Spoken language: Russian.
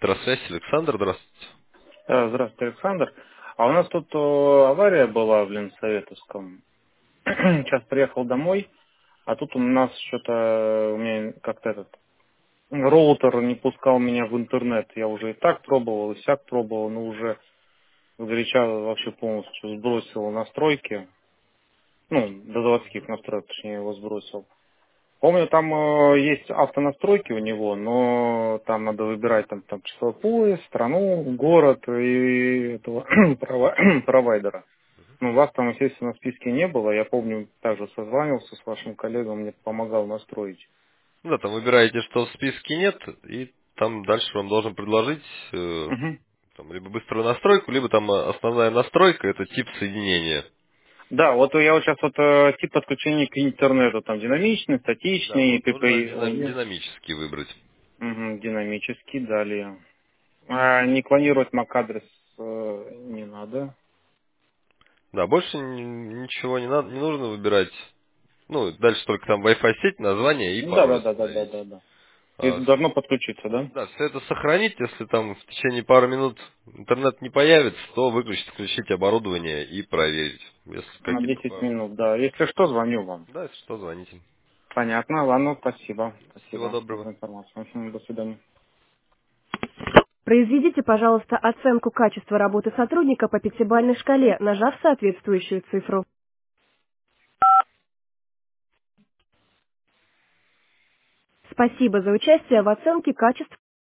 Электросвязь, Александр, здравствуйте. Здравствуйте, Александр. А у нас тут авария была в Ленсоветовском. Сейчас приехал домой, а тут у нас что-то, у меня как-то этот роутер не пускал меня в интернет. Я уже и так пробовал, и сяк пробовал, но уже сгоряча вообще полностью сбросил настройки. Ну, до заводских настроек, точнее, его сбросил. Помню, там есть автонастройки у него, но там надо выбирать там часовой пояс, страну, город и этого провайдера. Ну, вас там, естественно, в списке не было. Я помню, также созванивался с вашим коллегом, мне помогал настроить. Ну да, там выбираете, что в списке нет, и там дальше вам должен предложить Мгм. там, либо быструю настройку, либо там основная настройка, это тип соединения. Да, вот я вот сейчас вот тип подключения к интернету, там динамичный, Да, статичный, нужно PPI, динамически выбрать. динамический, далее. А не клонировать MAC-адрес не надо. Да, больше ничего не надо, не нужно выбирать. Ну, дальше только там Wi-Fi сеть, название и Да, пароль да, да, да, да, установить. да, да. И А, должно подключиться, да? да, все это сохранить, если там в течение пары минут интернет не появится, то выключить, включить оборудование и проверить, если На какие-то 10 минут, да. Если что, звоню вам. Да, если что, звоните. Понятно, ладно, спасибо. Всего Спасибо доброго. за информацию. До свидания. Произведите, пожалуйста, оценку качества работы сотрудника по пятибалльной шкале, нажав соответствующую цифру. Спасибо за участие в оценке качества